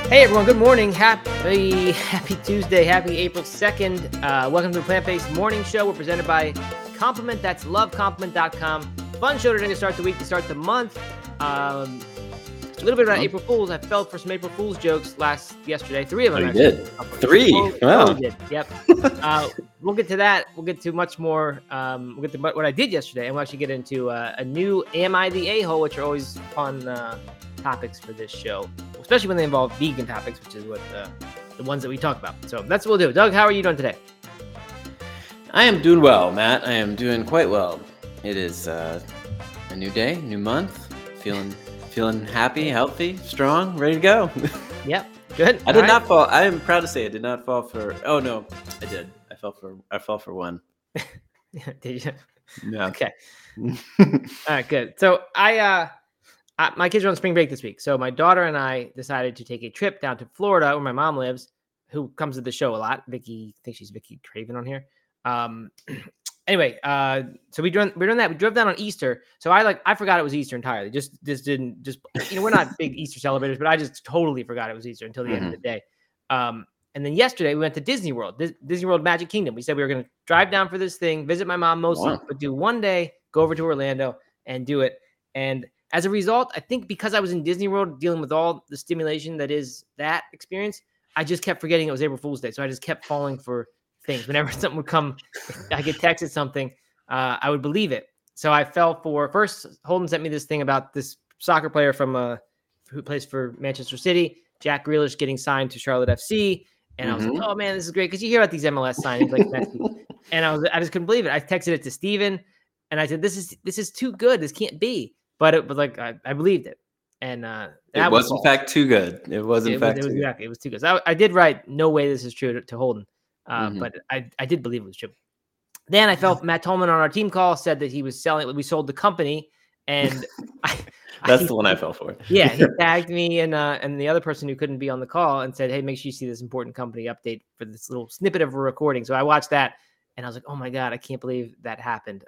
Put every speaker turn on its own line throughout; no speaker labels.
Hey everyone, good morning. Happy Tuesday. Happy April 2nd. Welcome to the Plant-Based Morning Show. We're presented by Compliment. That's lovecompliment.com. Fun show today to start the week, to start the month. A little bit about April Fools. I fell for some April Fools jokes yesterday. 3 of them.
Oh, you did? 3? Wow.
Did. Yep. We'll get to that. We'll get to much more. We'll get to what I did yesterday. And we'll actually get into a new Am I the A-hole, which are always fun topics for this show, especially when they involve vegan topics, which is what the ones that we talk about. So that's what we'll do. Doug, how are you doing today?
I am doing well, Matt. I am doing quite well. It is a new day, new month. Feeling happy, healthy, strong, ready to go.
Yep, good.
I did not fall. I am proud to say I did not fall for. Oh no, I did. I fell for one.
Did you?
No.
Okay. All right, good. So my kids are on spring break this week. So my daughter and I decided to take a trip down to Florida where my mom lives, who comes to the show a lot. Vicky, I think she's Vicky Craven on here. Anyway, so we're doing that. We drove down on Easter. So I forgot it was Easter entirely. We're not big Easter celebrators, but I just totally forgot it was Easter until the end of the day. And then yesterday we went to Disney World, Disney World Magic Kingdom. We said we were going to drive down for this thing, visit my mom mostly, but do one day, go over to Orlando and do it. And as a result, I think because I was in Disney World dealing with all the stimulation that is that experience, I just kept forgetting it was April Fool's Day. So I just kept falling for things. Whenever something would come, I get texted something, I would believe it. So I fell for, first, Holden sent me this thing about this soccer player from who plays for Manchester City, Jack Grealish, getting signed to Charlotte FC. And I was like, oh man, this is great. Because you hear about these MLS signings like Messi. And I just couldn't believe it. I texted it to Steven and I said, this is too good. This can't be. But it was like, I believed it. And
it was in fact too good. It was too good.
It was too good. So I did write, no way this is true to Holden. But I did believe it was true. Then I felt Matt Tolman on our team call said that he was selling. We sold the company, and
that's the one I fell for.
Yeah, he tagged me and the other person who couldn't be on the call and said, "Hey, make sure you see this important company update for this little snippet of a recording." So I watched that, and I was like, "Oh my god, I can't believe that happened."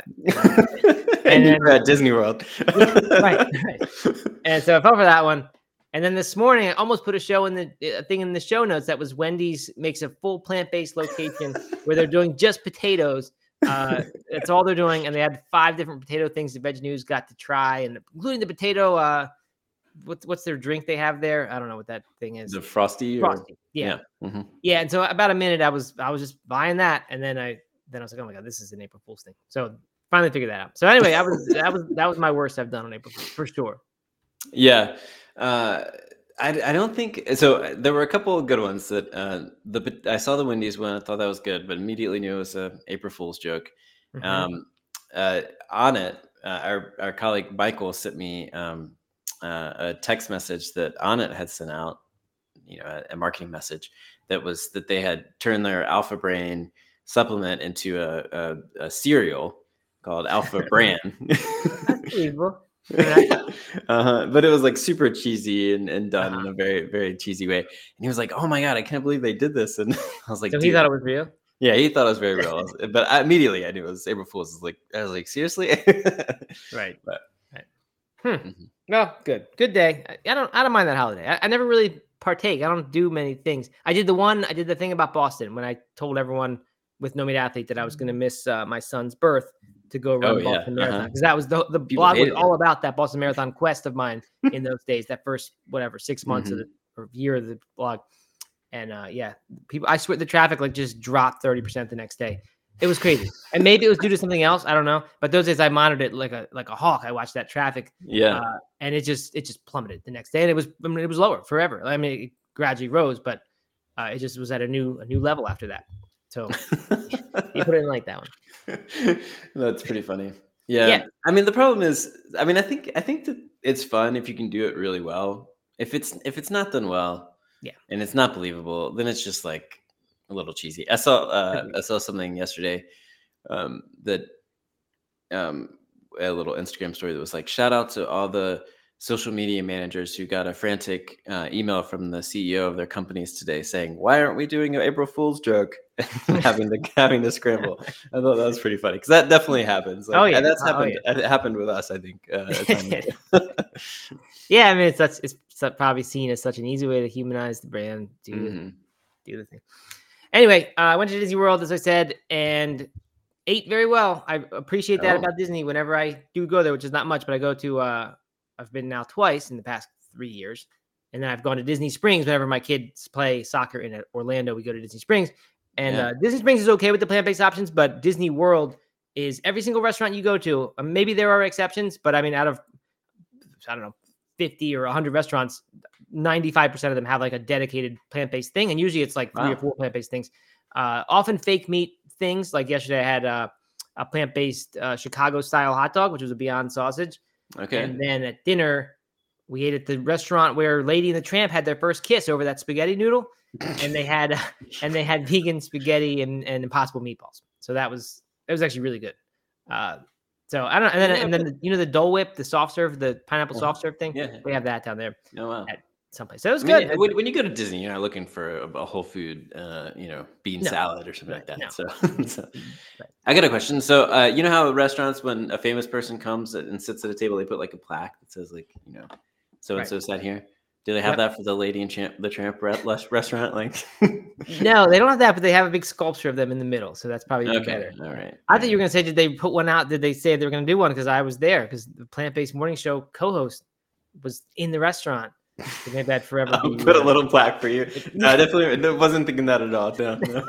And you were at Disney World,
right? And so I fell for that one. And then this morning, I almost put a thing in the show notes that was Wendy's makes a full plant-based location where they're doing just potatoes. That's all they're doing. And they had 5 different potato things that Veg News got to try, and including the potato. What's their drink they have there? I don't know what that thing is.
The Frosty.
Yeah. Yeah. And so about a minute, I was just buying that, and then I was like, oh my god, this is an April Fool's thing. So finally figured that out. So anyway, that was my worst I've done on April Fool's for sure.
Yeah. I don't think so. There were a couple of good ones that I saw the Wendy's one. I thought that was good, but immediately knew it was a April Fool's joke. On it, our colleague Michael sent me a text message that Onnit had sent out, a marketing message that they had turned their Alpha Brain supplement into a cereal called Alpha Bran.
That's believable.
But it was like super cheesy and done in a very, very cheesy way. And he was like, "Oh my god, I can't believe they did this!" And I was like,
"So he thought it was real?"
Yeah, he thought it was very real. But immediately I knew it was April Fool's. I was like, seriously?
Right. Well, good day. I don't mind that holiday. I never really partake. I don't do many things. I did the thing about Boston when I told everyone with No Meat Athlete that I was going to miss my son's birth to go run Boston Marathon, because that was the blog was all about that Boston Marathon quest of mine in those days, that first 6 months or year of the blog. And people, I swear the traffic just dropped 30% the next day. It was crazy. And maybe it was due to something else, I don't know, but those days I monitored it like a hawk. I watched that traffic, and it just plummeted the next day, and it was lower forever. I mean, it gradually rose, but it just was at a new level after that. So you put it in like that one.
That's pretty funny. Yeah. I mean, the problem is, I think that it's fun if you can do it really well. If it's not done well, and it's not believable, then it's just like a little cheesy. I saw something yesterday that a little Instagram story that was like, shout out to all the social media managers who got a frantic email from the CEO of their companies today saying, "Why aren't we doing an April Fool's joke?" having to scramble. I thought that was pretty funny because that definitely happens. Like, and that's happened. It happened with us, I think.
Yeah, I mean it's probably seen as such an easy way to humanize the brand,
Mm-hmm.
do the thing. Anyway, I went to Disney World, as I said, and ate very well. I appreciate that about Disney whenever I do go there, which is not much, but I go to, I've been now twice in the past 3 years. And then I've gone to Disney Springs whenever my kids play soccer in Orlando. We go to Disney Springs. And Disney Springs is okay with the plant-based options, but Disney World is every single restaurant you go to. Maybe there are exceptions, but I mean, out of, I don't know, 50 or 100 restaurants, 95% of them have like a dedicated plant-based thing. And usually it's like 3 or 4 plant-based things. Often fake meat things. Like yesterday I had a plant-based Chicago-style hot dog, which was a Beyond sausage.
Okay.
And then at dinner, we ate at the restaurant where Lady and the Tramp had their first kiss over that spaghetti noodle. And they had vegan spaghetti and Impossible meatballs. So it was actually really good. So I don't, and then the Dole Whip, the soft serve, the pineapple soft serve thing.
Yeah.
We have that down there.
Oh wow.
At someplace. So it was good.
When you go to Disney, you're not looking for a whole food, bean salad or something like that. No. So I got a question. So you know how restaurants, when a famous person comes and sits at a table, they put like a plaque that says like, so and so sat here. Do they have that for the Lady and the Tramp restaurant? Like,
no, they don't have that, but they have a big sculpture of them in the middle, so that's probably even better.
All right.
I thought you were gonna say, did they put one out? Did they say they were gonna do one? Because I was there. Because the plant-based morning show co-host was in the restaurant. So maybe I'd forever
I'll put a little plaque for you. No, I definitely wasn't thinking that at all.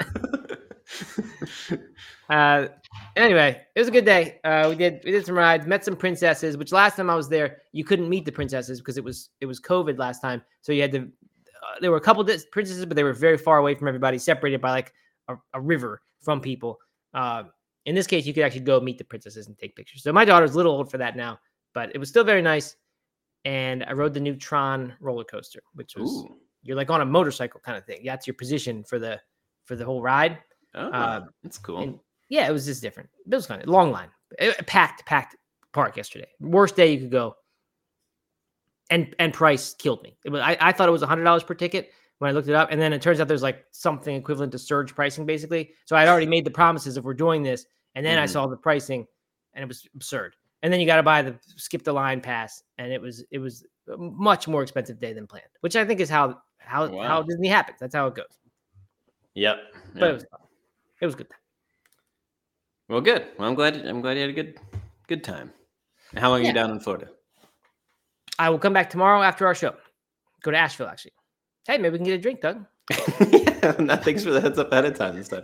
No.
Anyway, it was a good day. We did some rides, met some princesses, which last time I was there, you couldn't meet the princesses because it was COVID last time. So you had to, there were a couple of princesses, but they were very far away from everybody, separated by like a river from people. In this case, you could actually go meet the princesses and take pictures. So my daughter's a little old for that now, but it was still very nice. And I rode the new Tron roller coaster, which was, you're like on a motorcycle kind of thing. That's your position for the whole ride.
Oh, that's cool.
And yeah, it was just different. It was kind of long line, packed park yesterday. Worst day you could go. And price killed me. I thought it was $100 per ticket when I looked it up, and then it turns out there's like something equivalent to surge pricing, basically. So I'd already made the promises if we're doing this, and then I saw the pricing, and it was absurd. And then you got to skip the line pass, and it was a much more expensive day than planned, which I think is how Disney happens. That's how it goes.
Yep.
But it was good.
Well, good. Well, I'm glad you had a good time. How long are you down in Florida? I
will come back tomorrow after our show. Go to Asheville, actually. Hey, maybe we can get a drink, Doug.
Thanks for the heads up ahead of time and stuff.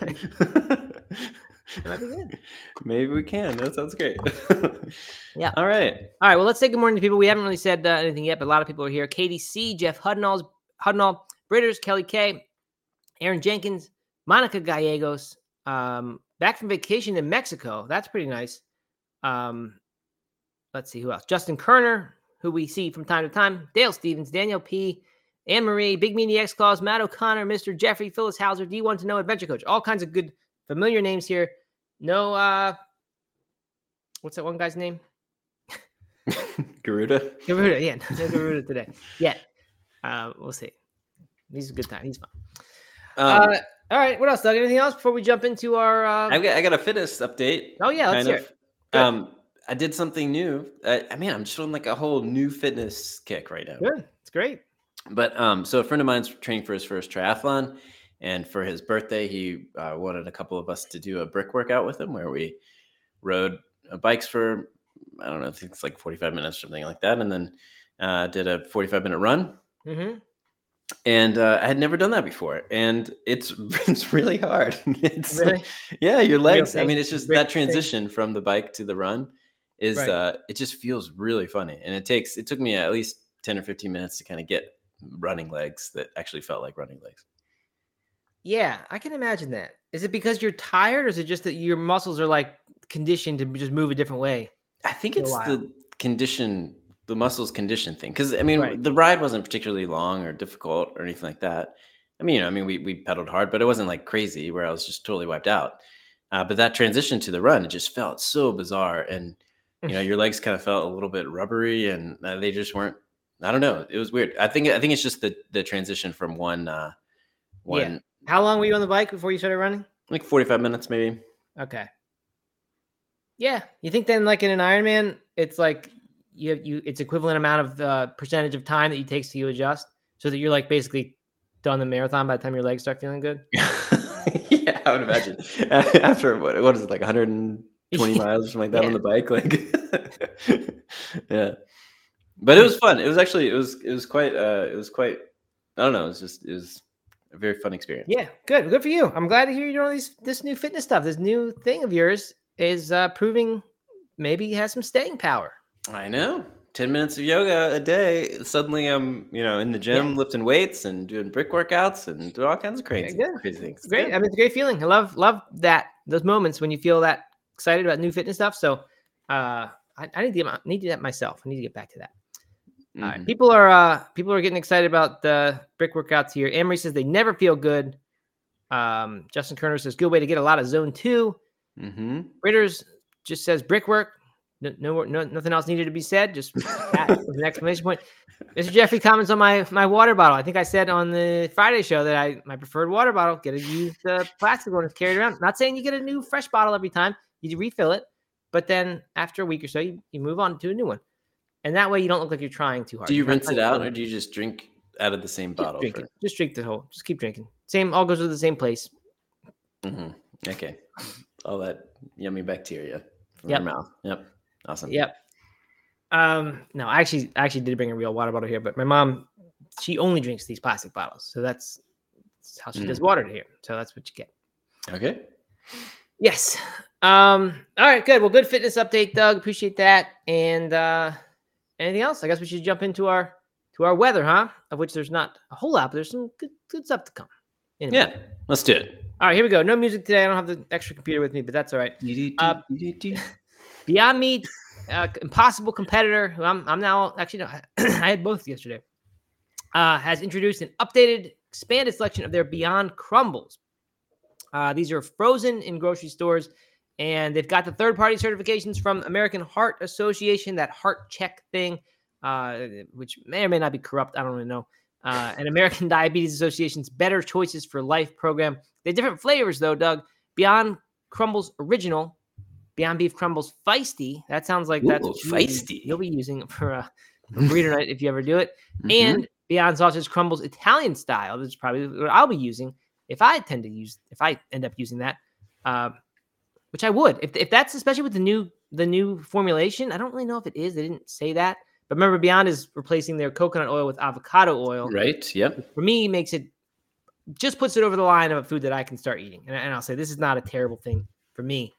Maybe we can. That sounds great.
Yeah.
All right.
Well, let's say good morning to people. We haven't really said anything yet, but a lot of people are here. Katie C, Jeff Hudnall, Britters, Kelly K, Aaron Jenkins, Monica Gallegos, back from vacation in Mexico. That's pretty nice. Let's see who else. Justin Kerner, who we see from time to time. Dale Stevens, Daniel P, Anne Marie, Big Meanie X Claus, Matt O'Connor, Mr. Jeffrey, Phyllis Hauser, D1 to Know Adventure Coach. All kinds of good familiar names here. No, what's that one guy's name?
Garuda,
yeah. No Garuda today. Yeah. We'll see. He's a good time. He's fun. All right. What else, Doug? Anything else before we jump into our?
I got a fitness update.
Oh yeah, let's hear it.
I did something new. I'm just on like a whole new fitness kick right now.
Good. It's great.
But so a friend of mine's training for his first triathlon, and for his birthday, he wanted a couple of us to do a brick workout with him, where we rode bikes for, I don't know, I think it's like 45 minutes, something like that, and then did a 45-minute run.
Mm-hmm.
And I had never done that before, and it's really hard. It's
really?
Your legs. I mean, it's just that transition from the bike to the run is it just feels really funny, and it took me at least 10 or 15 minutes to kind of get running legs that actually felt like running legs.
Yeah, I can imagine that. Is it because you're tired, or is it just that your muscles are like conditioned to just move a different way?
I think it's the muscles condition thing. Because I mean, the ride wasn't particularly long or difficult or anything like that. I mean, we pedaled hard, but it wasn't like crazy where I was just totally wiped out. But that transition to the run, it just felt so bizarre, and your legs kind of felt a little bit rubbery, and they just weren't. I don't know. It was weird. I think it's just the transition from one.
Yeah. How long were you on the bike before you started running?
Like 45 minutes, maybe.
Okay. Yeah. You think then, like in an Ironman, it's like it's equivalent amount of the percentage of time that it takes to adjust, so that you're like basically done the marathon by the time your legs start feeling good.
Yeah, I would imagine. After what is it, like 120 miles or something like that on the bike? Like, yeah. But it was fun. It was actually it was quite I don't know. It was a very fun experience.
Yeah, good for you. I'm glad to hear you're doing this new fitness stuff. This new thing of yours is proving maybe has some staying power.
I know. 10 minutes of yoga a day. Suddenly I'm, in the gym lifting weights and doing brick workouts and doing all kinds of crazy things.
Great. I mean, it's a great feeling. I love those moments when you feel that excited about new fitness stuff. So I need to do that myself. I need to get back to that. All right. People are getting excited about the brick workouts here. Emery says they never feel good. Justin Kerner says good way to get a lot of zone 2. Ritters just says brickwork. No, nothing else needed to be said. Just that was an exclamation point. Mr. Jeffrey comments on my water bottle. I think I said on the Friday show that my preferred water bottle, get to use the plastic one and carry it around. Not saying you get a new fresh bottle every time. You refill it, but then after a week or so, you move on to a new one. And that way you don't look like you're trying too hard.
Do you rinse it out, or do you just drink out of the same bottle?
Just drink the whole. Just keep drinking. All goes to the same place.
Okay. All that yummy bacteria from your mouth. Yep. Awesome.
Yep. No, I actually did bring a real water bottle here, but my mom, she only drinks these plastic bottles. So that's how she does water here. So that's what you get.
Okay.
Yes. All right, good. Well, good fitness update, Doug. Appreciate that. And anything else? I guess we should jump into our weather, huh? Of which there's not a whole lot, but there's some good stuff to come.
Anyway. Yeah, let's do it.
All right, here we go. No music today. I don't have the extra computer with me, but that's all right. Beyond Meat, impossible competitor, who I'm now actually no, I had both yesterday, has introduced an updated, expanded selection of their Beyond Crumbles. These are frozen in grocery stores, and they've got the third-party certifications from American Heart Association, that heart check thing, which may or may not be corrupt. I don't really know. And American Diabetes Association's Better Choices for Life program. They have different flavors, though, Doug. Beyond Crumbles Original, Beyond Beef Crumbles Feisty. That sounds like that's what you'll be using for a burrito night if you ever do it. And Beyond Sausage Crumbles Italian Style. This is probably what I'll be using if I end up using that, which I would. If that's especially with the new formulation. I don't really know if it is. They didn't say that. But remember, Beyond is replacing their coconut oil with avocado oil.
Right. Yep.
For me, just puts it over the line of a food that I can start eating. And I'll say this is not a terrible thing for me.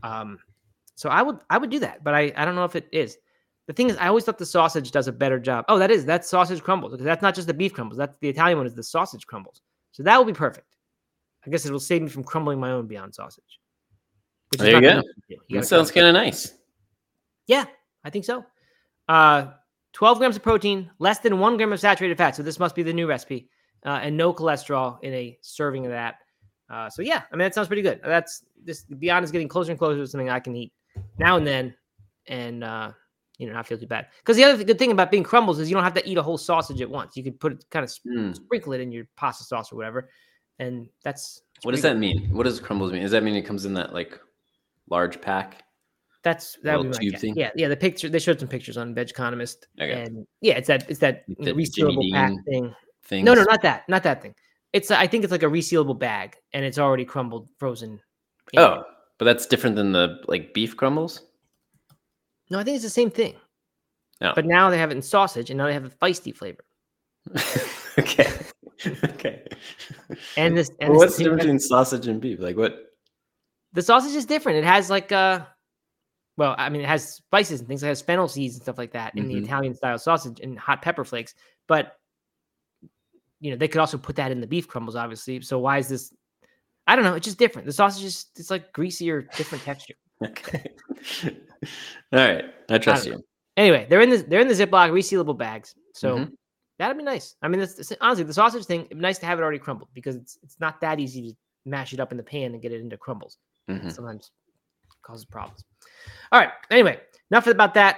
So I would do that, but I don't know if it is. The thing is, I always thought the sausage does a better job. Oh, that's sausage crumbles, because that's not just the beef crumbles. That's the Italian one, is the sausage crumbles. So that will be perfect. I guess it will save me from crumbling my own Beyond sausage.
There you go. That sounds kind of nice.
Yeah, I think so. 12 grams of protein, less than 1 gram of saturated fat. So this must be the new recipe, and no cholesterol in a serving of that. So yeah, I mean, that sounds pretty good. Beyond is getting closer and closer to something I can eat now and then, and not feel too bad. Because the other good thing about being crumbles is you don't have to eat a whole sausage at once. You could put it, kind of sprinkle it in your pasta sauce or whatever, and that's
what does that mean? What does crumbles mean? Does that mean it comes in that like large pack?
That would be my thing. Yeah. The picture, they showed some pictures on Veg Economist, and it's that resealable pack thing. No, not that thing. I think it's like a resealable bag, and it's already crumbled, frozen.
Oh, but that's different than the like beef crumbles?
No, I think it's the same thing.
Oh.
But now they have it in sausage, and now they have a feisty flavor.
Okay.
And
what's the difference between sausage and beef? Like what?
The sausage is different. It has like it has spices and things. It has fennel seeds and stuff like that in the Italian style sausage and hot pepper flakes. But they could also put that in the beef crumbles, obviously. So why is this? I don't know. It's just different. The sausage it's like greasier, different texture.
Okay. All right. I trust you.
Anyway, they're in the Ziploc resealable bags. So that'd be nice. I mean, honestly, the sausage thing, it'd be nice to have it already crumbled, because it's not that easy to mash it up in the pan and get it into crumbles. Sometimes it causes problems. All right. Anyway, enough about that.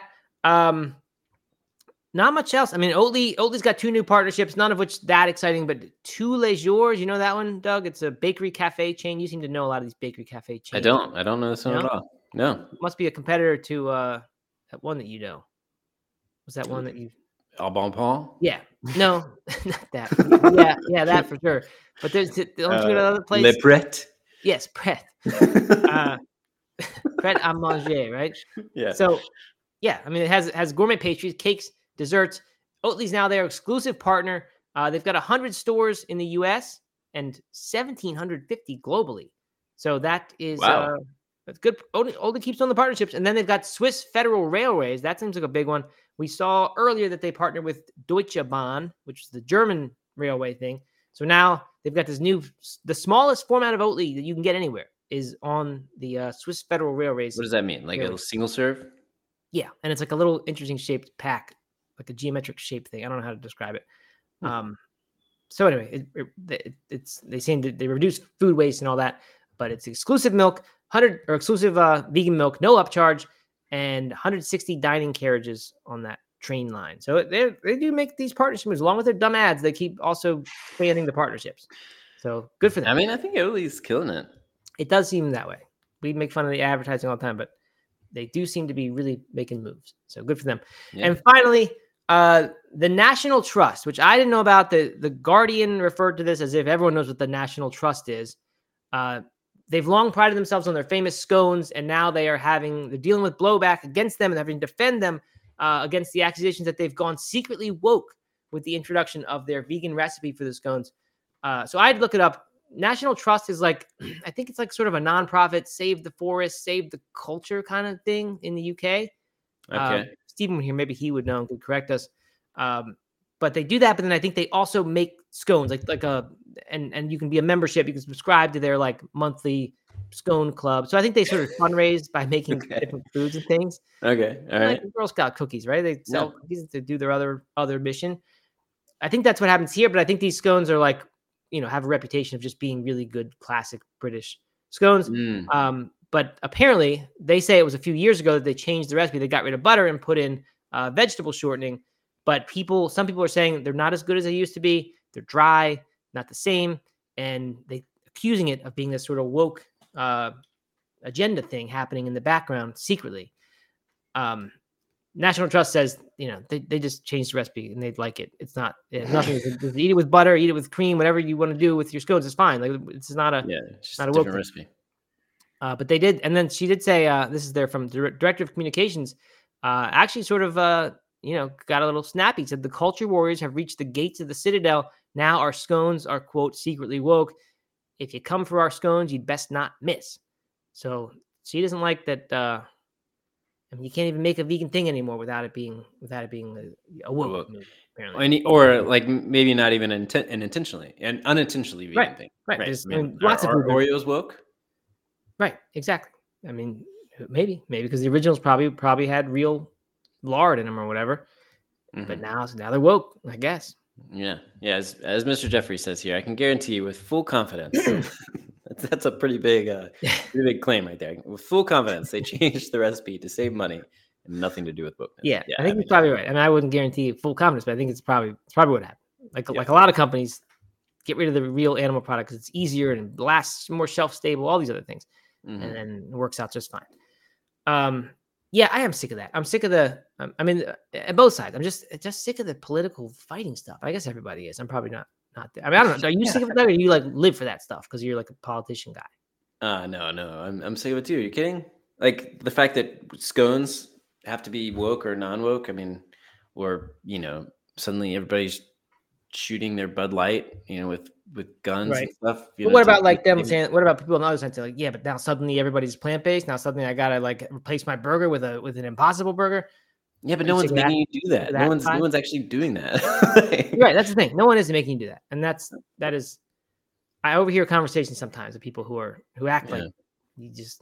Not much else. I mean, Oatly's got 2 new partnerships, none of which that exciting, but Tous Les Jours, you know that one, Doug? It's a bakery cafe chain. You seem to know a lot of these bakery cafe chains.
I don't know this one at all. No.
It must be a competitor to one that you know. Was that one that you?
Au Bon Pain?
Yeah. No, not that. Yeah, that for sure. But there's another place.
Le Pret.
Yes, Pret. Pret à manger, right?
Yeah.
So, yeah, I mean, it has gourmet pastries, cakes, desserts. Oatly's now their exclusive partner. They've got 100 stores in the U.S. and 1,750 globally. So that is that's good. Oatly keeps on the partnerships, and then they've got Swiss Federal Railways. That seems like a big one. We saw earlier that they partnered with Deutsche Bahn, which is the German railway thing. So now they've got the smallest format of Oatly that you can get anywhere is on the Swiss Federal Railways.
What does that mean? Like a single serve?
Yeah, and it's like a little interesting shaped pack, like a geometric shape thing. I don't know how to describe it. So anyway, they seem that they reduce food waste and all that, but it's exclusive milk, exclusive vegan milk, no upcharge, and 160 dining carriages on that train line. So they do make these partnerships along with their dumb ads. They keep also expanding the partnerships. So good for them.
I mean, I think Oatly's killing it.
It does seem that way. We make fun of the advertising all the time, but they do seem to be really making moves. So good for them. Yeah. And finally, the National Trust, which I didn't know about. The Guardian referred to this as if everyone knows what the National Trust is. They've long prided themselves on their famous scones, and now they're dealing with blowback against them and having to defend them against the accusations that they've gone secretly woke with the introduction of their vegan recipe for the scones. So I had to look it up. National Trust is I think it's like sort of a nonprofit, save the forest, save the culture kind of thing in the UK.
Okay.
Stephen here, maybe he would know and could correct us. But they do that, but then I think they also make scones and you can be a membership. You can subscribe to their monthly scone club. So I think they sort of fundraise by making different foods and things.
Okay. All right.
Like Girl Scout cookies, right? They sell cookies to do their other mission. I think that's what happens here, but I think these scones are have a reputation of just being really good classic British scones. But apparently they say it was a few years ago that they changed the recipe. They got rid of butter and put in vegetable shortening. But some people are saying they're not as good as they used to be. They're dry, not the same. And they accusing it of being this sort of woke agenda thing happening in the background secretly. National Trust says, they just changed the recipe and they'd like it. It's not nothing. Eat it with butter, eat it with cream, whatever you want to do with your scones is fine. It's not a
different recipe.
But they did, and then she did say, this is there from the director of communications. Actually, sort of, got a little snappy. Said the culture warriors have reached the gates of the Citadel. Now our scones are quote secretly woke. If you come for our scones, you'd best not miss. So she doesn't like that. You can't even make a vegan thing anymore without it being a woke move, apparently.
Or maybe not even an intentionally and unintentionally vegan thing.
Right.
Lots of Oreos woke.
Right. Exactly. I mean, maybe because the originals probably had real lard in them or whatever, but now they're woke, I guess.
Yeah. As Mr. Jeffrey says here, I can guarantee you with full confidence. That's a pretty big claim right there. With full confidence, they changed the recipe to save money and nothing to do with wokeness.
Yeah, I think he's probably right. I mean, I wouldn't guarantee full confidence, but I think it's probably what happened. Like a lot of companies get rid of the real animal product because it's easier and lasts, more shelf stable, all these other things, and then it works out just fine. Yeah, I am sick of that. I'm sick of at both sides. I'm just sick of the political fighting stuff. I guess everybody is. I'm probably not there. I mean, I don't know. Are you sick of that, or you live for that stuff because you're like a politician guy?
No. I'm sick of it too. Are you kidding? Like the fact that scones have to be woke or non-woke. I mean, or suddenly everybody's shooting their Bud Light, with guns and stuff.
But what about them saying? What about people on the other side saying, but now suddenly everybody's plant-based. Now suddenly I gotta replace my burger with an Impossible Burger.
Yeah, but no one's making you do that. No one's actually doing that.
Right, that's the thing. No one is making you do that, and that is. I overhear conversations sometimes of people who act like you just.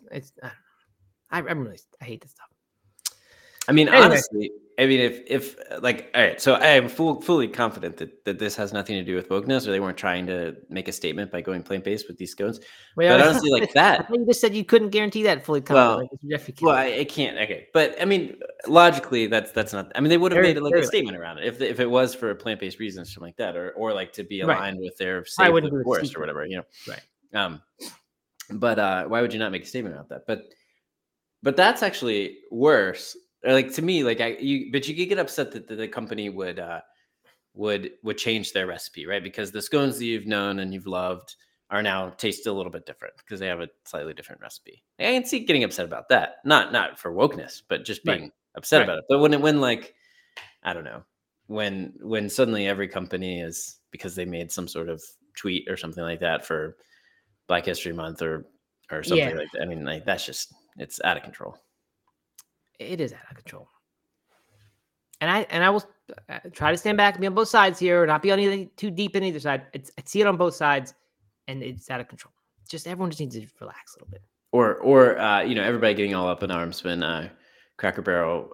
I hate this stuff.
I mean, anyway. Honestly, if all right, so I am fully confident that this has nothing to do with wokeness, or they weren't trying to make a statement by going plant-based with these scones. But honestly, that.
I thought you just said you couldn't guarantee that fully confident.
I can't. Okay, but I mean, logically, that's not. I mean, they would have made a statement around it if it was for a plant-based reason, something like that, or to be aligned with their save the forest or whatever.
Right.
But why would you not make a statement about that? But that's actually worse or like to me, like but you could get upset that the company would change their recipe, right? Because the scones that you've known and you've loved are now taste a little bit different because they have a slightly different recipe. I can see getting upset about that. Not for wokeness, but just being upset about it. But when like, I don't know, when suddenly every company is, because they made some sort of tweet or something like that for Black History Month or something like that. I mean, like that's just, it's out of control.
It is out of control. And I will try to stand back and be on both sides here, or not be on anything too deep in either side. I see it on both sides, and it's out of control. Just everyone just needs to relax a little bit.
Or everybody getting all up in arms when Cracker Barrel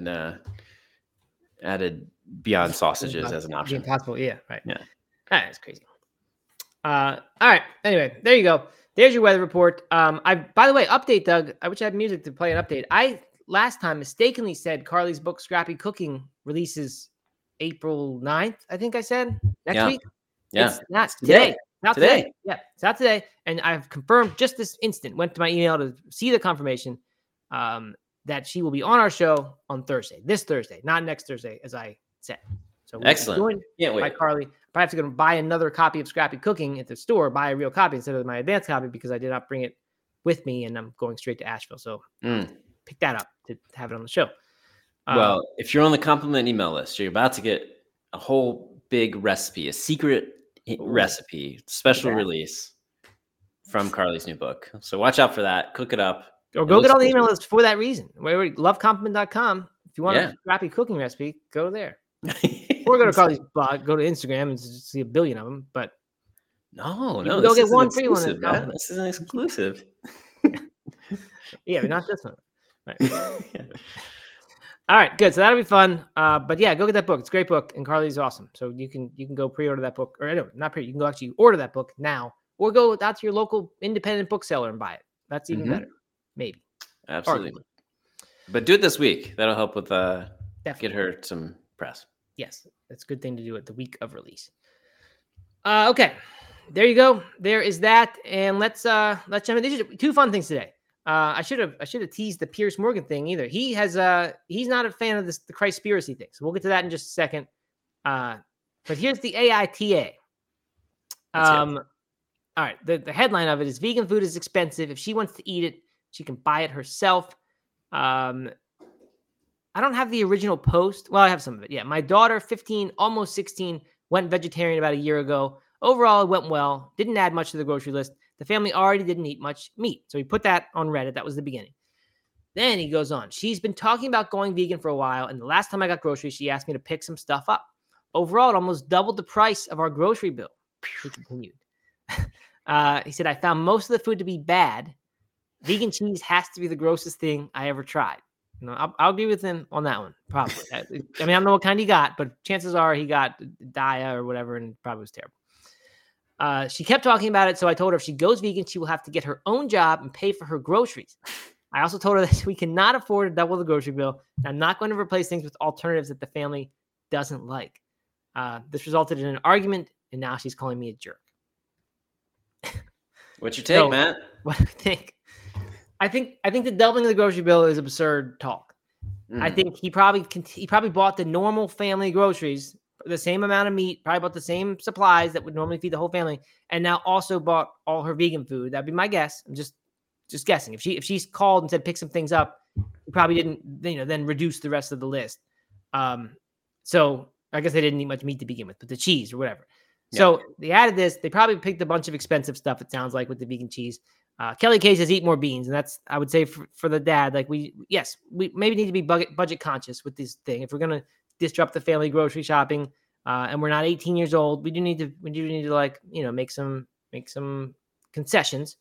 added Beyond sausages as an option.
Impossible, yeah, right.
Yeah,
that's crazy. All right. Anyway, there you go. There's your weather report. By the way, update, Doug. I wish I had music to play an update. I last time mistakenly said Carly's book Scrappy Cooking releases April 9th. I think I said next week.
Yeah,
it's not today. Not today. Yeah, it's not today. And I've confirmed just this instant. Went to my email to see the confirmation that she will be on our show on Thursday. This Thursday, not next Thursday, as I said. So
excellent.
Can't wait. By Carly. I have to go buy another copy of Scrappy Cooking at the store, buy a real copy instead of my advanced copy because I did not bring it with me, and I'm going straight to Asheville. So pick that up to have it on the show.
Well, if you're on the compliment email list, you're about to get a whole big recipe, a secret recipe, special release from Carly's new book. So watch out for that. Cook it up.
Or go get on the email list for that reason. Lovecompliment.com. If you want a Scrappy Cooking recipe, go there. Or go to Carly's blog, go to Instagram and see a billion of them. But
no,
go get one free one.
This is an exclusive.
Yeah, but not this one. Right. All right, good. So that'll be fun. But yeah, go get that book. It's a great book, and Carly's awesome. So you can go pre-order that book, or no, not pre. You can go actually order that book now, or go out to your local independent bookseller and buy it. That's even better, maybe.
Absolutely. But do it this week. That'll help with get her some press.
Yes, that's a good thing to do at the week of release. Okay, there you go. There is that, and let's jump in. These are two fun things today. I should have teased the Piers Morgan thing either. He's not a fan of the Christspiracy thing, so we'll get to that in just a second. But here's the AITA. All right, the headline of it is vegan food is expensive. If she wants to eat it, she can buy it herself. I don't have the original post. Well, I have some of it. Yeah, my daughter, 15, almost 16, went vegetarian about a year ago. Overall, it went well. Didn't add much to the grocery list. The family already didn't eat much meat. So he put that on Reddit. That was the beginning. Then he goes on. She's been talking about going vegan for a while. And the last time I got groceries, she asked me to pick some stuff up. Overall, it almost doubled the price of our grocery bill. He continued. He said, I found most of the food to be bad. Vegan cheese has to be the grossest thing I ever tried. You know, I'll agree with him on that one, probably. I mean, I don't know what kind he got, but chances are he got Daya or whatever, and probably was terrible. She kept talking about it, so I told her if she goes vegan, she will have to get her own job and pay for her groceries. I also told her that we cannot afford to double the grocery bill. I'm not going to replace things with alternatives that the family doesn't like. This resulted in an argument, and now she's calling me a jerk.
What's your take, Matt?
What do you think? I think the doubling of the grocery bill is absurd talk. I think he probably bought the normal family groceries, the same amount of meat, probably bought the same supplies that would normally feed the whole family, and now also bought all her vegan food. That'd be my guess. I'm just guessing. If she's called and said pick some things up, he probably didn't, then reduce the rest of the list. So I guess they didn't eat much meat to begin with, but the cheese or whatever. Yeah. So they added this. They probably picked a bunch of expensive stuff. It sounds like with the vegan cheese. Kelly K says eat more beans, and that's, I would say, for the dad. Like we maybe need to be budget conscious with this thing. If we're gonna disrupt the family grocery shopping, and we're not 18 years old, we do need to like make some concessions.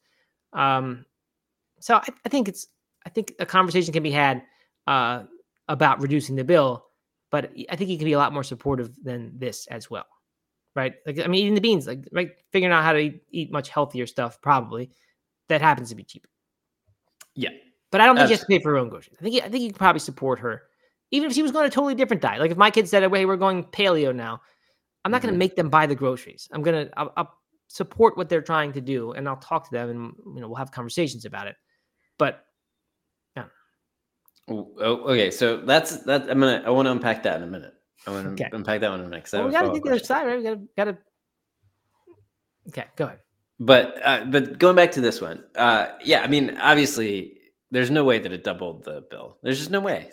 So I think a conversation can be had about reducing the bill, but I think you can be a lot more supportive than this as well, right? Like I mean, eating the beans, like right, figuring out how to eat much healthier stuff probably. That happens to be cheaper.
Yeah.
But I don't think she has to pay for her own groceries. I think you can probably support her. Even if she was going to a totally different diet. Like if my kids said, hey, we're going paleo now, I'm not going to make them buy the groceries. I'll support what they're trying to do, and I'll talk to them, and we'll have conversations about it. But yeah.
Okay, so that's that. I want to unpack that in a minute. I want to unpack that one in a minute.
Well, we got to take the other side, right? We got to. Okay, go ahead.
But going back to this one, yeah, I mean, obviously, there's no way that it doubled the bill. There's just no way.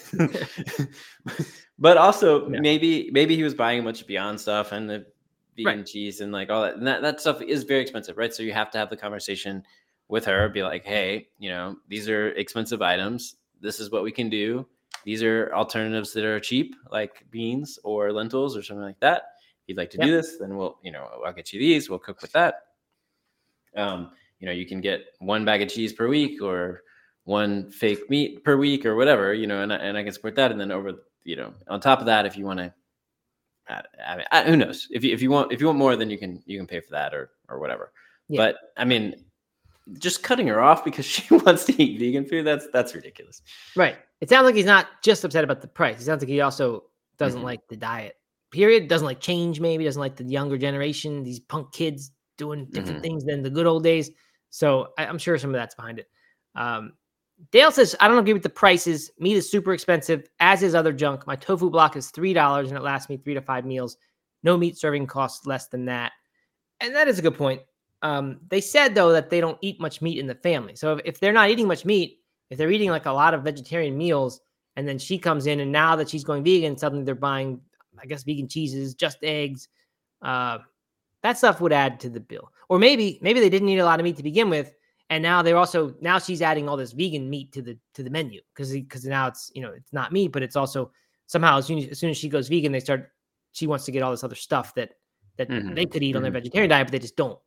But also, maybe he was buying a bunch of Beyond stuff and the vegan cheese and like all that, and that stuff is very expensive, right? So you have to have the conversation with her, be like, hey, these are expensive items. This is what we can do. These are alternatives that are cheap, like beans or lentils or something like that. If you'd like to do this, then we'll, I'll get you these. We'll cook with that. You can get one bag of cheese per week or one fake meat per week or whatever, and I can support that. And then over, on top of that, if you want to, who knows? If you want more, then you can pay for that or whatever. Yeah. But I mean, just cutting her off because she wants to eat vegan food, that's ridiculous.
Right. It sounds like he's not just upset about the price. It sounds like he also doesn't like the diet. Period. Doesn't like change. Maybe doesn't like the younger generation. These punk kids doing different things than the good old days. So I'm sure some of that's behind it. Dale says, I don't agree with the prices. Meat is super expensive, as is other junk. My tofu block is $3 and it lasts me 3 to 5 meals. No meat serving costs less than that. And that is a good point. They said, though, that they don't eat much meat in the family. So if they're not eating much meat, if they're eating like a lot of vegetarian meals, and then she comes in and now that she's going vegan, suddenly they're buying, I guess, vegan cheeses, just eggs. That stuff would add to the bill. Or maybe they didn't eat a lot of meat to begin with. And now now she's adding all this vegan meat to the menu because now it's, it's not meat, but it's also somehow as soon as she goes vegan, she wants to get all this other stuff that they could eat on their vegetarian diet, but they just don't.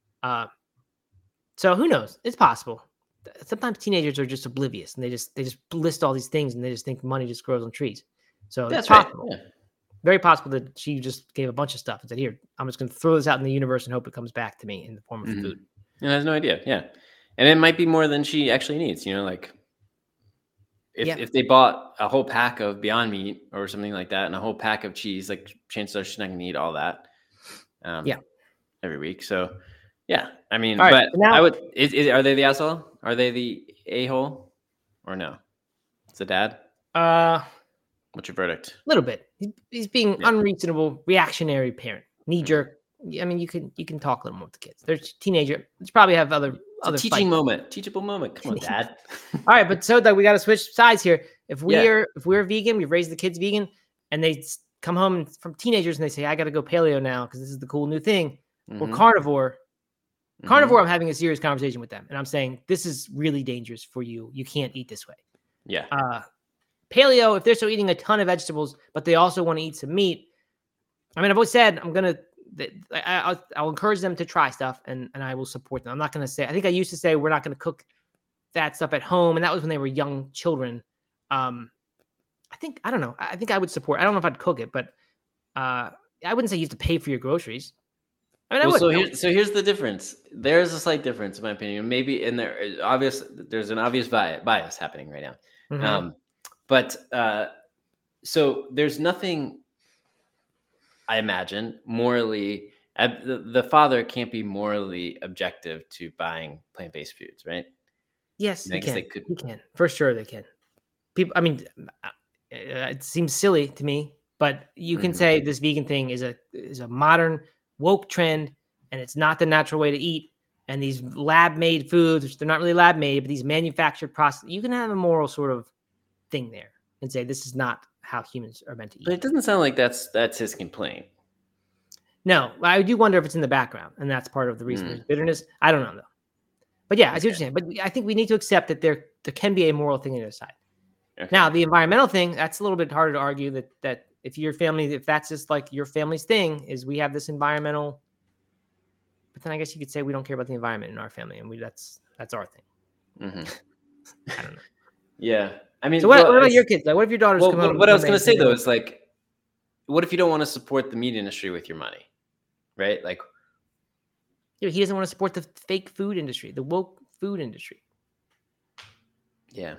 So who knows? It's possible. Sometimes teenagers are just oblivious and they just list all these things and they just think money just grows on trees. So that's possible. Right. Yeah. Very possible that she just gave a bunch of stuff and said, here, I'm just going to throw this out in the universe and hope it comes back to me in the form of food.
And I have no idea. Yeah. And it might be more than she actually needs, like if they bought a whole pack of Beyond Meat or something like that and a whole pack of cheese, like chances are she's not going to eat all that every week. So, yeah, I mean, right, but now, are they the asshole? Are they the a-hole or no? It's the dad? What's your verdict?
A little bit. He's being unreasonable, reactionary parent, knee jerk. I mean, you can talk a little more with the kids. They're teenager. Let's probably have other
teachable moment. Come on, Dad.
All right, but so that we got to switch sides here. If we're vegan, we've raised the kids vegan, and they come home from teenagers and they say, "I got to go paleo now because this is the cool new thing." Or carnivore. Carnivore, I'm having a serious conversation with them, and I'm saying this is really dangerous for you. You can't eat this way.
Yeah.
Paleo, if they're still eating a ton of vegetables, but they also want to eat some meat. I mean, I've always said I'll encourage them to try stuff and I will support them. I'm not going to say, I think I used to say, we're not going to cook that stuff at home. And that was when they were young children. I think I would support, I don't know if I'd cook it, but I wouldn't say you have to pay for your groceries. I mean,
so here's the difference. There's a slight difference in my opinion. Maybe there's an obvious bias happening right now. But so there's nothing, I imagine, morally, the father can't be morally objective to buying plant-based foods, right?
Yes, he can. For sure they can. People, I mean, it seems silly to me, but you can say this vegan thing is a modern woke trend, and it's not the natural way to eat. And these lab-made foods, which they're not really lab-made, but these manufactured process, you can have a moral sort of thing there and say this is not how humans are meant to eat.
But it doesn't sound like that's his complaint.
No, I do wonder if it's in the background, and that's part of the reason there's bitterness. I don't know though. But yeah, I see what you're saying. But I think we need to accept that there can be a moral thing on the other side. Okay. Now, the environmental thing, that's a little bit harder to argue that if your family, if that's just like your family's thing, is we have this environmental. But then I guess you could say we don't care about the environment in our family, and that's our thing. I don't know.
Yeah. I mean,
so what about your kids? Like, what if your daughters come home?
What I was going to say though is like, what if you don't want to support the meat industry with your money, right? Like,
he doesn't want to support the fake food industry, the woke food industry.
Yeah.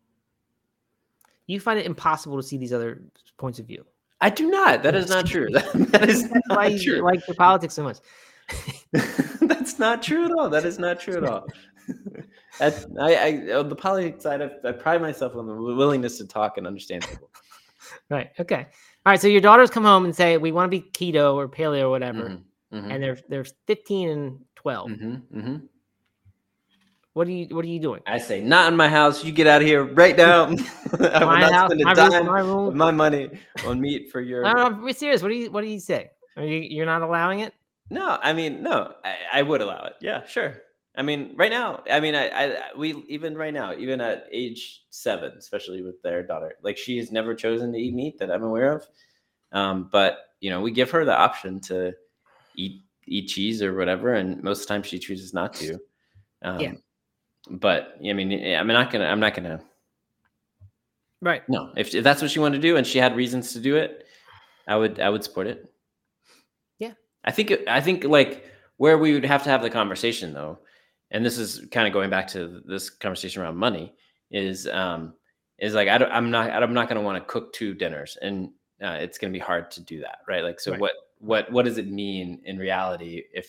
You find it impossible to see these other points of view.
I do not. That is not true. That is not true.
You like the politics so much.
That's not true at all. That is not true at all. On the poly side, I pride myself on the willingness to talk and understand people.
Right. Okay. All right. So your daughters come home and say, we want to be keto or paleo or whatever.
Mm-hmm. Mm-hmm.
And they're 15 and 12.
Mm-hmm. Mm-hmm.
What are you doing?
I say, not in my house. You get out of here right now. I will not spend a dime of my money on meat for your.
I'm serious. What do you say? You're not allowing it?
No, I mean, no. I would allow it. Yeah, sure. I mean, right now. I mean, we even right now, even at age 7, especially with their daughter, like she has never chosen to eat meat that I'm aware of. But we give her the option to eat cheese or whatever, and most of the time she chooses not to.
Yeah.
But I mean, I'm not gonna.
Right.
No, if that's what she wanted to do and she had reasons to do it, I would support it.
Yeah.
I think like where we would have to have the conversation though, and this is kind of going back to this conversation around money, is like I'm not gonna want to cook 2 dinners, and it's gonna be hard to do that, right? Like, so right. What does it mean in reality if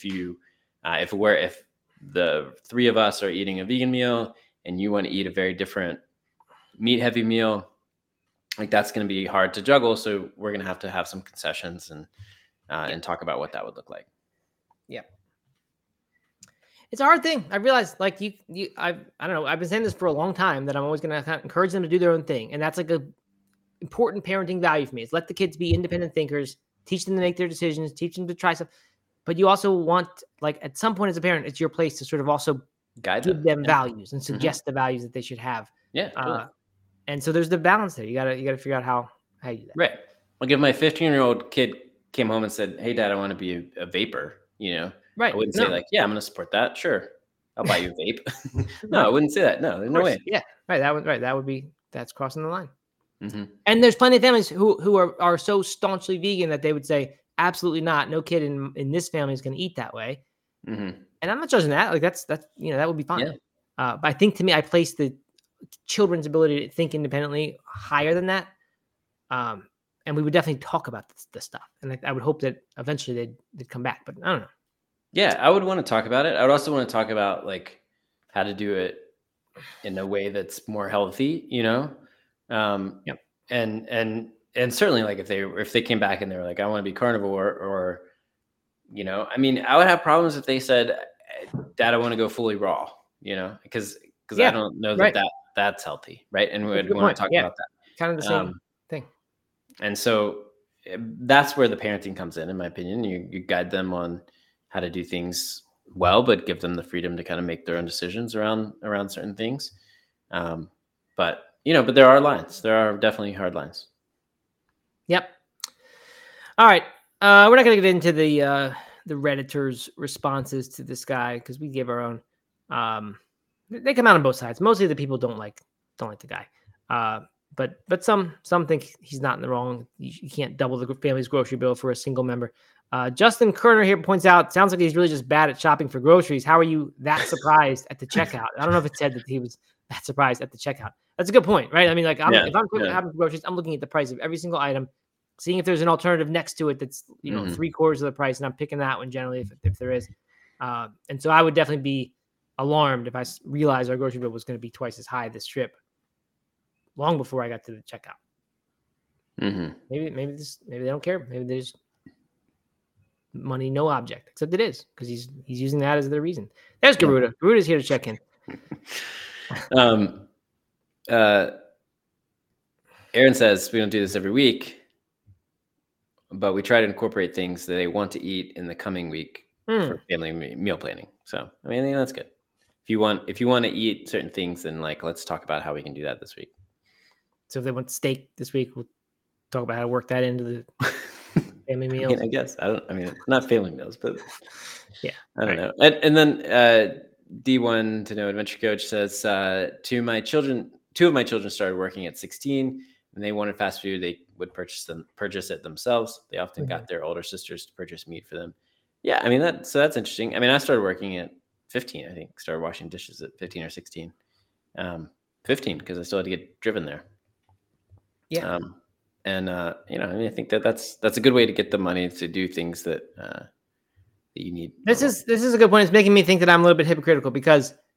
the 3 of us are eating a vegan meal and you want to eat a very different meat heavy meal, like that's going to be hard to juggle. So we're going to have some concessions and talk about what that would look like.
Yeah. It's a hard thing. I realized like I don't know. I've been saying this for a long time that I'm always going to encourage them to do their own thing. And that's like a important parenting value for me is let the kids be independent thinkers, teach them to make their decisions, teach them to try stuff. But you also want, like, at some point as a parent, it's your place to sort of also give them values and suggest the values that they should have.
Yeah. Totally.
And so there's the balance there. You gotta figure out how you do that.
Right. Like if my 15-year-old kid came home and said, "Hey, Dad, I want to be a vapor,"
right?
I wouldn't say like, "Yeah, I'm going to support that. Sure, I'll buy you a vape." No, I wouldn't say that. No, there's no way.
Yeah. Right. That's crossing the line. Mm-hmm. And there's plenty of families who are so staunchly vegan that they would say, absolutely not. No kid in this family is going to eat that way. Mm-hmm. And I'm not judging that. Like that's that would be fine. Yeah. But I think to me, I place the children's ability to think independently higher than that. And we would definitely talk about this stuff. And I would hope that eventually they'd come back. But I don't know.
Yeah, I would want to talk about it. I would also want to talk about like how to do it in a way that's more healthy. Yep. And certainly like if they came back and they were like, I want to be carnivore or, I mean, I would have problems if they said, Dad, I want to go fully raw, because I don't know that that's healthy. Right. And we would want to talk about that.
Kind of the same thing.
And so that's where the parenting comes in my opinion. You guide them on how to do things well, but give them the freedom to kind of make their own decisions around certain things. But there are lines. There are definitely hard lines.
Yep. All right. We're not going to get into the Redditors' responses to this guy because we give our own. They come out on both sides. Mostly the people don't like the guy. But some think he's not in the wrong. You can't double the family's grocery bill for a single member. Justin Kerner here points out, sounds like he's really just bad at shopping for groceries. How are you that surprised at the checkout? I don't know if it said that he was that surprised at the checkout. That's a good point, right? I mean, like if I'm shopping for groceries, I'm looking at the price of every single item, seeing if there's an alternative next to it that's 3/4 of the price, and I'm picking that one generally if there is. And so I would definitely be alarmed if I realized our grocery bill was going to be twice as high this trip, long before I got to the checkout. Mm-hmm. Maybe they don't care. Maybe there's money no object, except it is because he's using that as the reason. There's Garuda. Garuda's here to check in.
Aaron says we don't do this every week, but we try to incorporate things that they want to eat in the coming week for family meal planning. So I mean, I think that's good. If you want to eat certain things, then like let's talk about how we can do that this week.
So if they want steak this week, we'll talk about how to work that into the family meals.
I guess not family meals, but
yeah,
I don't know. And then D1 to know Adventure Coach says two of my children started working at 16 and they wanted fast food. They would purchase it themselves. They often got their older sisters to purchase meat for them. Yeah, I mean that's interesting. I mean, I started working at 15, I think. Started washing dishes at 15 or 16. 15 because I still had to get driven there.
Yeah.
I think that's a good way to get the money to do things that you need.
This is a good point. It's making me think that I'm a little bit hypocritical because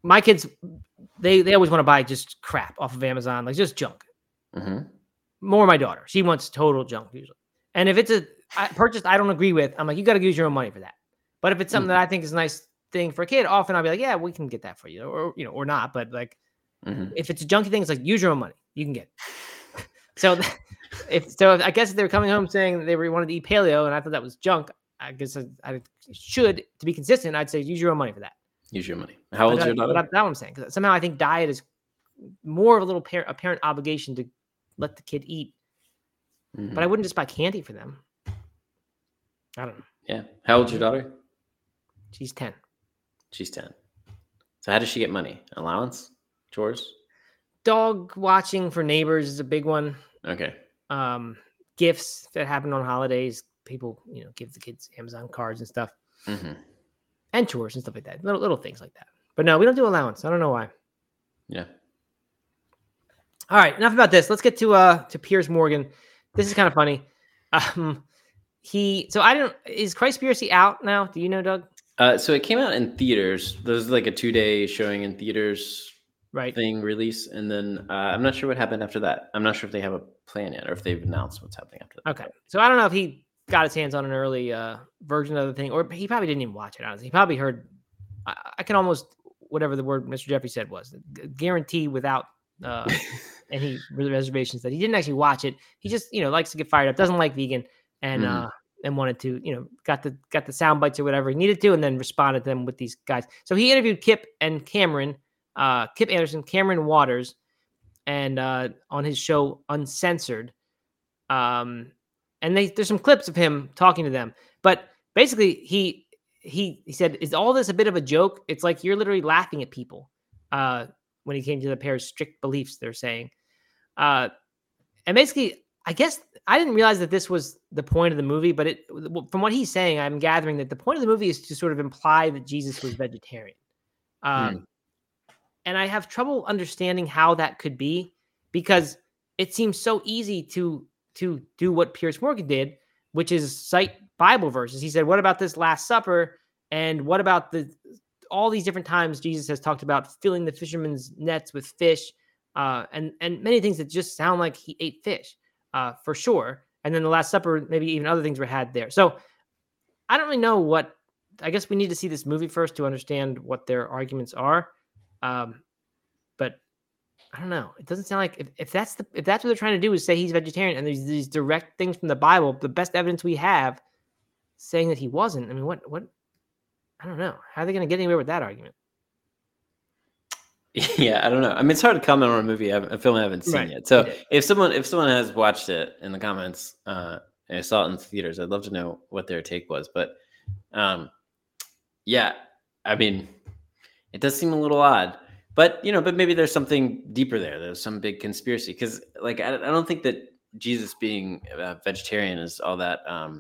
my kids, they always want to buy just crap off of Amazon, like just junk.
Mm-hmm.
More my daughter. She wants total junk usually. And if it's a purchase I don't agree with, I'm like, you got to use your own money for that. But if it's something that I think is a nice thing for a kid, often I'll be like, yeah, we can get that for you, or or not. But like, if it's a junky thing, it's like use your own money. You can get it. So I guess if they were coming home saying they wanted to eat paleo, and I thought that was junk, I guess I should, to be consistent, I'd say use your own money for that.
Use your money. How old is your daughter?
That's what I'm saying. Because somehow I think diet is more of a little parent obligation to let the kid eat. But I wouldn't just buy candy for them. I don't know.
Yeah. How old's your daughter?
She's 10.
She's 10. So how does she get money? Allowance? Chores?
Dog watching for neighbors is a big one.
Okay.
Gifts that happen on holidays. People, give the kids Amazon cards and stuff. And chores and stuff like that. Little things like that. But no, we don't do allowance. I don't know why.
Yeah.
All right. Enough about this. Let's get to Piers Morgan. This is kind of funny. Is Christspiracy out now? Do you know, Doug?
So it came out in theaters. There's like a 2-day showing in theaters thing release. And then I'm not sure what happened after that. I'm not sure if they have a plan yet or if they've announced what's happening after that.
Okay. So I don't know if he got his hands on an early version of the thing, or he probably didn't even watch it, honestly. He probably heard, I can almost, whatever the word Mr. Jeffrey said was, guarantee without any reservations that he didn't actually watch it. He just, likes to get fired up, doesn't like vegan, and wanted to, got the sound bites or whatever he needed to, and then responded to them with these guys. So he interviewed Kip and Cameron, Kip Anderson, Cameron Waters, and on his show Uncensored. And there's some clips of him talking to them, but basically he said, "Is all this a bit of a joke? It's like you're literally laughing at people." When he came to the pair's strict beliefs, they're saying, and basically, I guess I didn't realize that this was the point of the movie, but from what he's saying, I'm gathering that the point of the movie is to sort of imply that Jesus was vegetarian. And I have trouble understanding how that could be, because it seems so easy to do what Piers Morgan did, which is cite Bible verses. He said, what about this Last Supper? And what about all these different times Jesus has talked about filling the fishermen's nets with fish, and many things that just sound like he ate fish, for sure. And then the Last Supper, maybe even other things were had there. So I don't really know I guess we need to see this movie first to understand what their arguments are. But I don't know. It doesn't sound like if that's what they're trying to do is say he's vegetarian, and there's these direct things from the Bible, the best evidence we have saying that he wasn't. I mean, what? I don't know. How are they going to get anywhere with that argument?
Yeah, I don't know. I mean, it's hard to comment on a film I haven't seen yet. So if someone has watched it in the comments and I saw it in theaters, I'd love to know what their take was. But yeah, I mean, it does seem a little odd. But but maybe there's something deeper there. There's some big conspiracy, because like I don't think that Jesus being a vegetarian is all that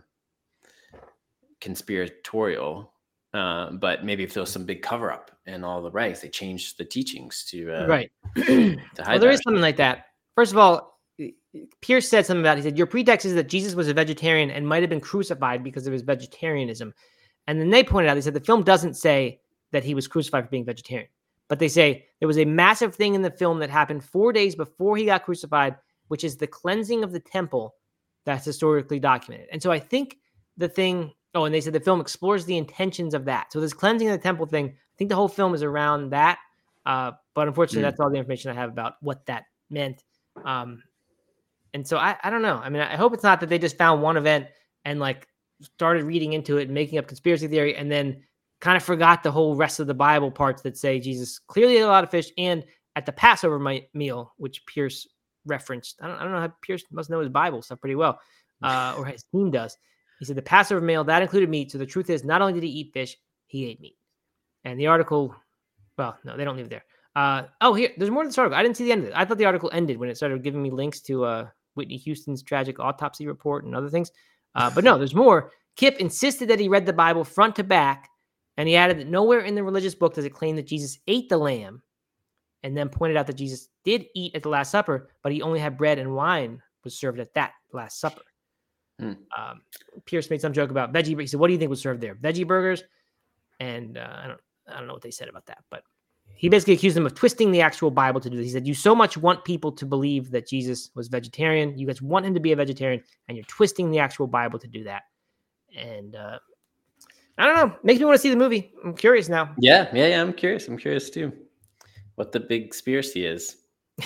conspiratorial. But maybe if there was some big cover up in all the ranks, they changed the teachings to
right.
to hide
well, there is something like that. First of all, Pierce said something about it. He said, your pretext is that Jesus was a vegetarian and might have been crucified because of his vegetarianism. And then they pointed out, they said the film doesn't say that he was crucified for being vegetarian, but they say there was a massive thing in the film that happened 4 days before he got crucified, which is the cleansing of the temple that's historically documented. And so I think the thing... Oh, and they said the film explores the intentions of that. So this cleansing of the temple thing, I think the whole film is around that. But unfortunately, that's all the information I have about what that meant. And so I don't know. I mean, I hope it's not that they just found one event and like started reading into it and making up conspiracy theory, and then kind of forgot the whole rest of the Bible parts that say Jesus clearly ate a lot of fish. And at the Passover meal, which Pierce referenced, I don't know how Pierce must know his Bible stuff pretty well, or his team does. He said the Passover meal, that included meat. So the truth is, not only did he eat fish, he ate meat. And the article, well, no, they don't leave it there. Here, there's more to this article. I didn't see the end of it. I thought the article ended when it started giving me links to Whitney Houston's tragic autopsy report and other things. But no, there's more. Kip insisted that he read the Bible front to back, and he added that nowhere in the religious book does it claim that Jesus ate the lamb, and then pointed out that Jesus did eat at the Last Supper, but he only had bread and wine was served at that Last Supper. Pierce made some joke about veggie. He said, "What do you think was served there? Veggie burgers?" And I don't know what they said about that, but he basically accused them of twisting the actual Bible to do this. He said, you so much want people to believe that Jesus was vegetarian. You guys want him to be a vegetarian, and you're twisting the actual Bible to do that. And I don't know. Makes me want to see the movie. I'm curious now.
Yeah. I'm curious. I'm curious too. What the big conspiracy is.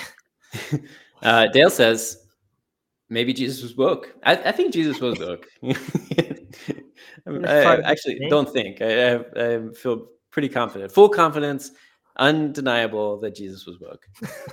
Dale says, maybe Jesus was woke. I think Jesus was woke. I actually don't think. I feel pretty confident. Full confidence. Undeniable that Jesus was woke.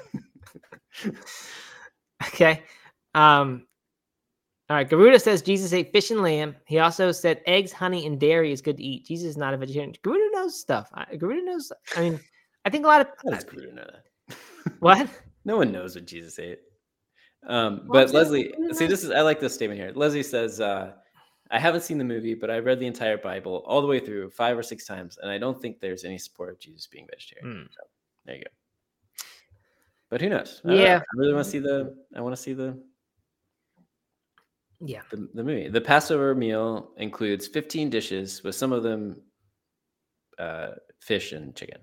Okay. All right. Garuda says Jesus ate fish and lamb. He also said eggs, honey, and dairy is good to eat. Jesus is not a vegetarian. Garuda knows stuff. Garuda knows. I mean, I think a lot of.
How does Garuda know that?
What?
No one knows what Jesus ate. But Leslie, see, I like this statement here. Leslie says, I haven't seen the movie, but I read the entire Bible all the way through 5 or 6 times, and I don't think there's any support of Jesus being vegetarian. So there you go. But who knows? I really want to see the. I want to see the.
Yeah.
The movie. The Passover meal includes 15 dishes, with some of them fish and chicken.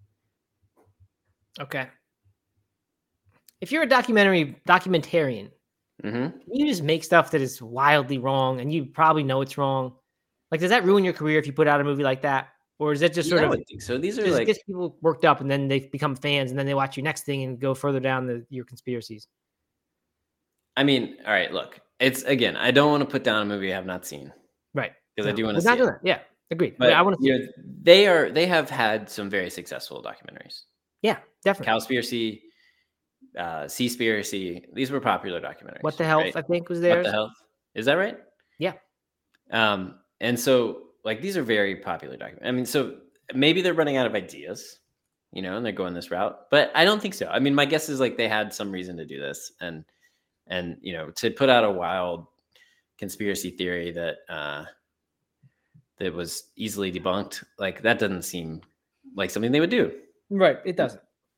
Okay. If you're a documentarian, you just make stuff that is wildly wrong, and you probably know it's wrong. Like, does that ruin your career if you put out a movie like that, or is that just sort of?
I think so. These are
just
like
gets people worked up, and then they become fans, and then they watch your next thing and go further down your conspiracies.
I mean, all right. Look, it's again. I don't want to put down a movie I have not seen,
right?
Because I do want to see it.
That. Yeah, agreed.
But
I want to see
it. They have had some very successful documentaries.
Yeah, definitely.
Cowspiracy. Seaspiracy. These were popular documentaries.
What the Health, right? I think, was theirs.
What the Health? Is that right?
Yeah.
And so, like, these are very popular documentaries. I mean, so maybe they're running out of ideas, and they're going this route. But I don't think so. I mean, my guess is like they had some reason to do this, and to put out a wild conspiracy theory that that was easily debunked, like that doesn't seem like something they would do.
Right. It doesn't.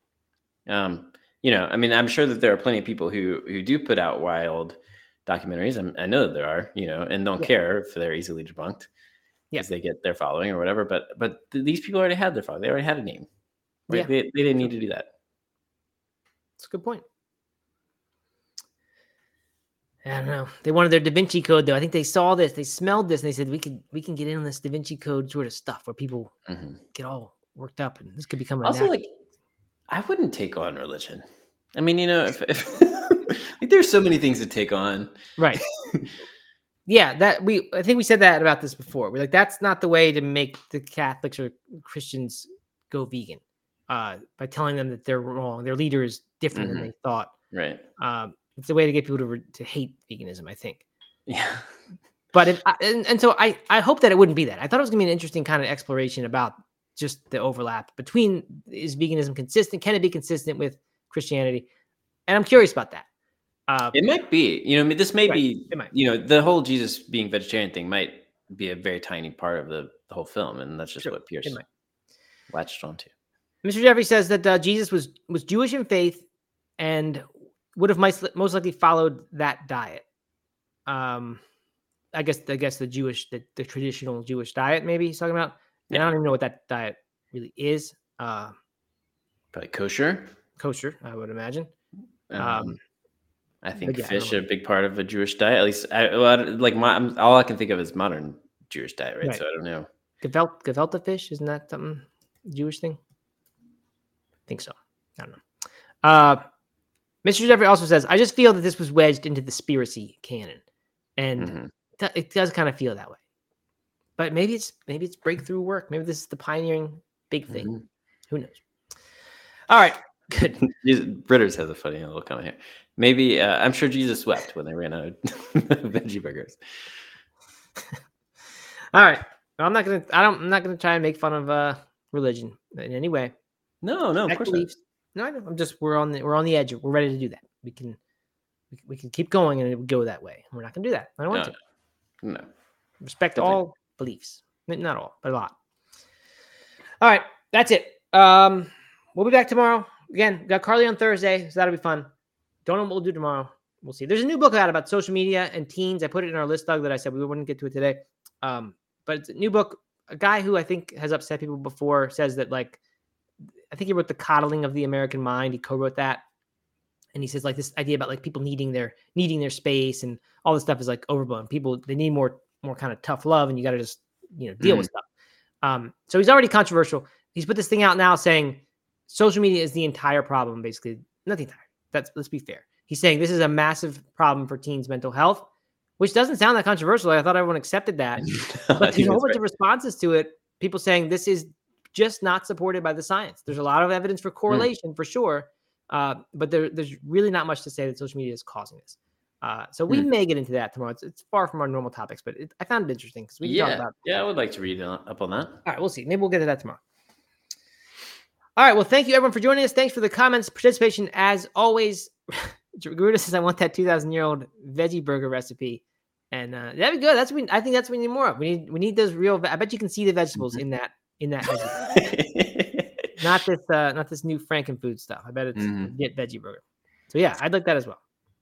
I mean, I'm sure that there are plenty of people who do put out wild documentaries. I know that there are, and don't care if they're easily debunked because they get their following or whatever. But these people already had their following. They already had a name. Right? Yeah. They didn't need to do that.
That's a good point. I don't know. They wanted their Da Vinci Code, though. I think they saw this, they smelled this, and they said, we can get in on this Da Vinci Code sort of stuff where people get all worked up, and this could become
also like. I wouldn't take on religion. I mean, if like, there's so many things to take on.
Right. Yeah, I think we said that about this before. We're like, that's not the way to make the Catholics or Christians go vegan. By telling them that they're wrong. Their leader is different than they thought.
Right.
It's a way to get people to hate veganism, I think.
Yeah.
But so I hope that it wouldn't be that. I thought it was gonna be an interesting kind of exploration about just the overlap between, is veganism consistent? Can it be consistent with Christianity? And I'm curious about that.
It might be, this may be, the whole Jesus being vegetarian thing might be a very tiny part of the whole film. And that's just what Pierce latched onto.
Mr. Jeffrey says that Jesus was Jewish in faith and would have most likely followed that diet. I guess the traditional Jewish diet, maybe he's talking about. And I don't even know what that diet really is.
Probably kosher.
Kosher, I would imagine.
I think fish are a big part of a Jewish diet. At least, all I can think of is modern Jewish diet, right? So I don't know.
Gefilte fish, isn't that something Jewish thing? I think so. I don't know. Mr. Jeffrey also says, I just feel that this was wedged into the conspiracy canon, and it does kind of feel that way. But maybe it's breakthrough work. Maybe this is the pioneering big thing. Who knows? All right, good.
Britters has a funny little comment here. Maybe I'm sure Jesus wept when they ran out of veggie burgers.
All right, I'm not gonna try and make fun of religion in any way.
No, of course not.
No, I know. We're on the edge. We're ready to do that. We can keep going and it would go that way. We're not gonna do that. I don't want to.
No.
Respect all beliefs. Not all, but a lot. All right, that's it. We'll be back tomorrow. Again, we got Carly on Thursday, so that'll be fun. Don't know what we'll do tomorrow. We'll see. There's a new book out about social media and teens. I put it in our list, Doug, that I said we wouldn't get to it today. But it's a new book. A guy who I think has upset people before says that, like, I think he wrote The Coddling of the American Mind. He co-wrote that. And he says like this idea about like people needing their space and all this stuff is like overblown. People, they need more kind of tough love, and you got to just, deal with stuff. So he's already controversial. He's put this thing out now saying social media is the entire problem, basically. Not the entire. Let's be fair. He's saying this is a massive problem for teens' mental health, which doesn't sound that controversial. I thought everyone accepted that. But there's a whole bunch of responses to it. People saying this is just not supported by the science. There's a lot of evidence for correlation for sure. But there's really not much to say that social media is causing this. So we may get into that tomorrow. It's far from our normal topics, but I found it interesting because we can talk about it.
Yeah, I would like to read up on that.
All right, we'll see. Maybe we'll get to that tomorrow. All right, well, thank you everyone for joining us. Thanks for the comments, participation as always. Garuda says, I want that 2,000-year-old veggie burger recipe. And that'd be good. I think that's what we need more of. We need those real. I bet you can see the vegetables in that veggie. not this new Frankenfood stuff. I bet it's get veggie burger. So yeah, I'd like that as well.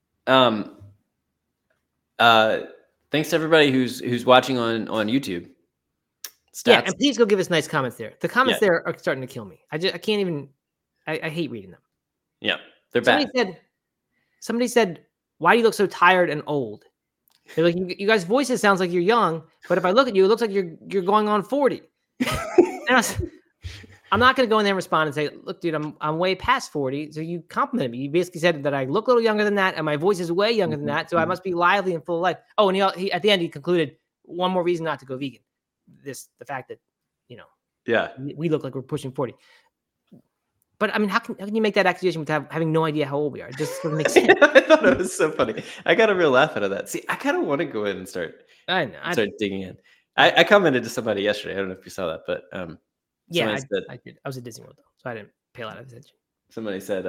Thanks to everybody who's watching on YouTube. Stats.
Yeah, and please go give us nice comments there. The comments there are starting to kill me. I can't even. I hate reading them.
Yeah, they're bad.
Somebody said, "Why do you look so tired and old?" They're like, "You guys' voices sounds like you're young, but if I look at you, it looks like you're going on 40." And I'm not going to go in there and respond and say, "Look, dude, I'm way past 40." So you complimented me. You basically said that I look a little younger than that, and my voice is way younger than that. So I must be lively and full of life. Oh, and he at the end he concluded one more reason not to go vegan: the fact that we look like we're pushing 40. But I mean, how can you make that accusation without having no idea how old we are? It just doesn't make sense.
I thought it was so funny. I got a real laugh out of that. See, I kind of want to go in and start digging in. I commented to somebody yesterday. I don't know if you saw that, but
I did. I was at Disney World though, so I didn't pay a lot of attention.
Somebody said,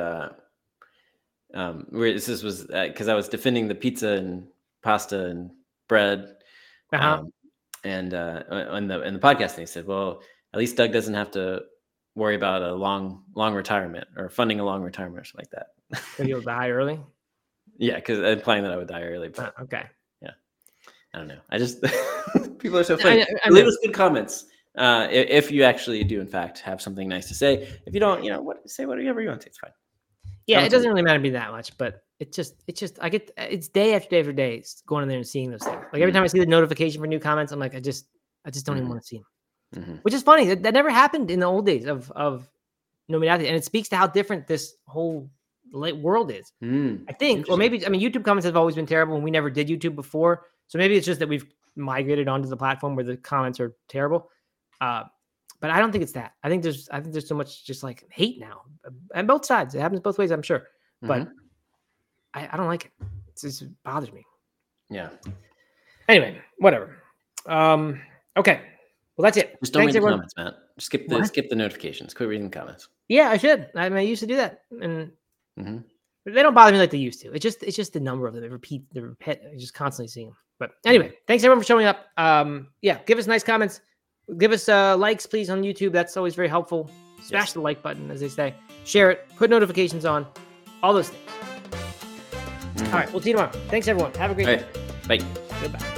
where this was because I was defending the pizza and pasta and bread, and in the podcast, they said, well, at least Doug doesn't have to worry about a long retirement or funding a long retirement or something like that.
So you'll die early?
Yeah, because I'm implying that I would die early. But
okay.
Yeah. I don't know. I just people are so funny. Leave us good comments. If you actually do in fact have something nice to say. If you don't, say whatever you want to. It's fine.
Yeah, it doesn't really matter to me that much, but it's it's day after day after day going in there and seeing those things. Like every time I see the notification for new comments, I'm like, I just don't even want to see them. Which is funny. That never happened in the old days of Nominati, and it speaks to how different this whole world is. I think, or maybe YouTube comments have always been terrible, and we never did YouTube before, so maybe it's just that we've migrated onto the platform where the comments are terrible. But I don't think it's that. I think there's so much just like hate now, and both sides. It happens both ways, I'm sure, but I don't like it. It just bothers me.
Yeah.
Anyway, whatever. Okay. Well, that's it.
Just don't read the comments, Matt. Just skip the notifications. Quit reading the comments.
Yeah, I should. I used to do that, and they don't bother me like they used to. It's just the number of them. They repeat. I just constantly see them. But anyway, thanks everyone for showing up. Give us nice comments. Give us likes, please, on YouTube. That's always very helpful. Smash the like button, as they say. Share it. Put notifications on. All those things. All right, we'll see you tomorrow. Thanks, everyone. Have a great day.
Bye.
Goodbye.